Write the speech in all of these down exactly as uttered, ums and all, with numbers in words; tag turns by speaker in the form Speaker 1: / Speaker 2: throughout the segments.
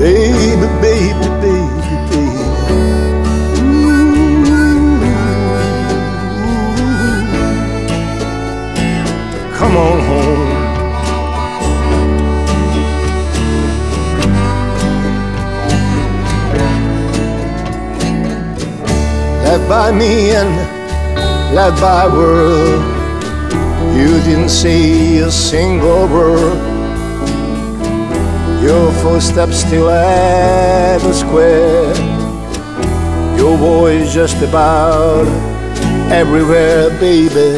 Speaker 1: baby, baby, baby, baby. Ooh, come on home. Left by me and left by world, you didn't say a single word. Your footsteps still at the square, your voice just about everywhere, baby.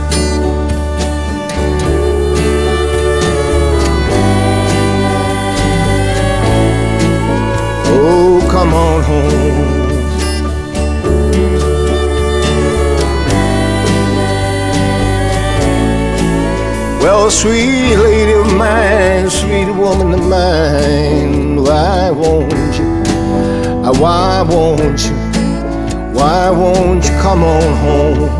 Speaker 1: Oh, come on home. Well, sweet lady of mine, sweet woman of mine, why won't you, uh, why won't you, why won't you come on home?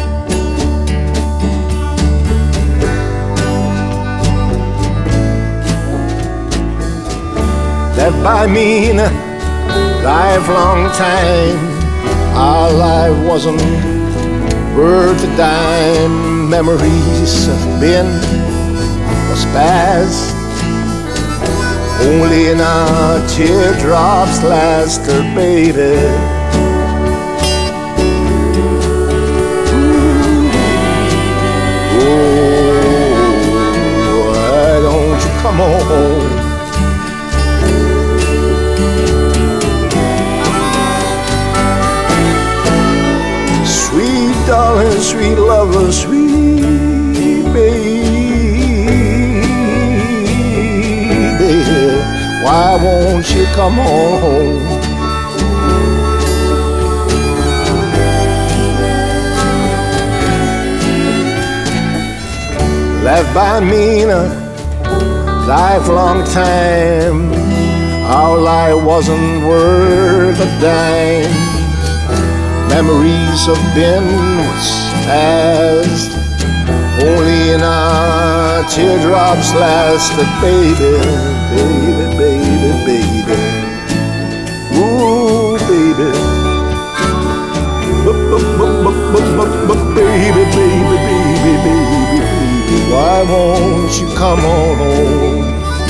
Speaker 1: Left by me in a lifelong time, our life wasn't worth a dime. Memories have been was past, only in our teardrops lasted, baby. Oh, why don't you come on home? Sweet darling, sweet lover, sweet baby, why won't you come on home? Left by me in a lifelong time, our life wasn't worth a dime. Memories of been what's past, only in our teardrops lasted, baby, baby, baby, baby. Ooh, baby, baby, baby, baby, baby, baby. Why won't you come on home?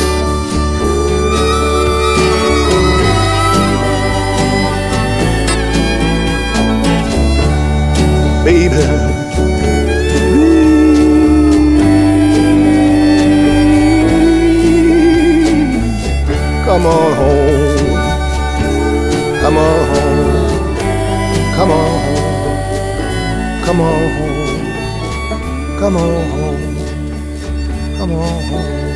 Speaker 1: Baby, come on home, come on home, come on home, come on home, come on home, come on home.